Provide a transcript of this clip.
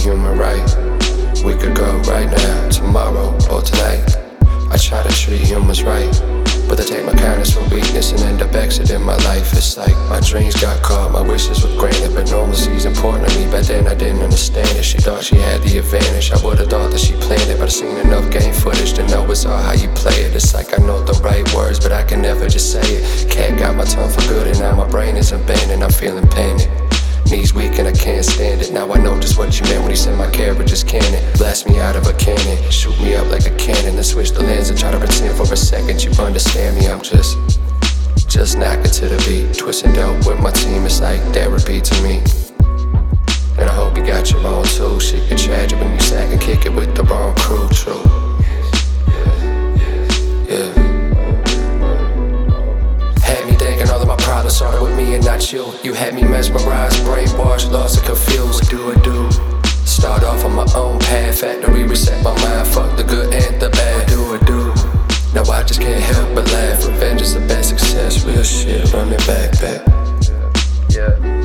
human, right? We could go right now, tomorrow, or tonight. I try to treat humans right, but they take my kindness for weakness and end up exiting my life. It's like my dreams got caught, my wishes were granted, but normalcy's important to me. Back then I didn't understand it. She thought she had the advantage. I would've thought that she planned it, but I've seen enough game footage to know it's all how you play it. It's like I know the right words, but I can never just say it. Cat got my tongue for good and now my brain is abandoned. I'm feeling panic. Knees weak and I can't stand it. Now I know just what you meant when he said my carriage is cannon. Blast me out of a cannon, shoot me up like a cannon, then switch the lens and try to pretend for a second you understand me. I'm just knocking to the beat, twisting dope with my team. It's like therapy to me. And I hope you got your own too. Shit get tragic when you sack and kick it with the wrong crew. True. Yeah. Had me thinking all of my problems started with me and not you. You had me mesmerized, brainwashed, lost and confused. What do I do? Start off on my own path, factory reset my mind. Fuck the good and the bad. What do I do? Now I just can't help but laugh. Revenge is the best success, real shit, running back. Yeah.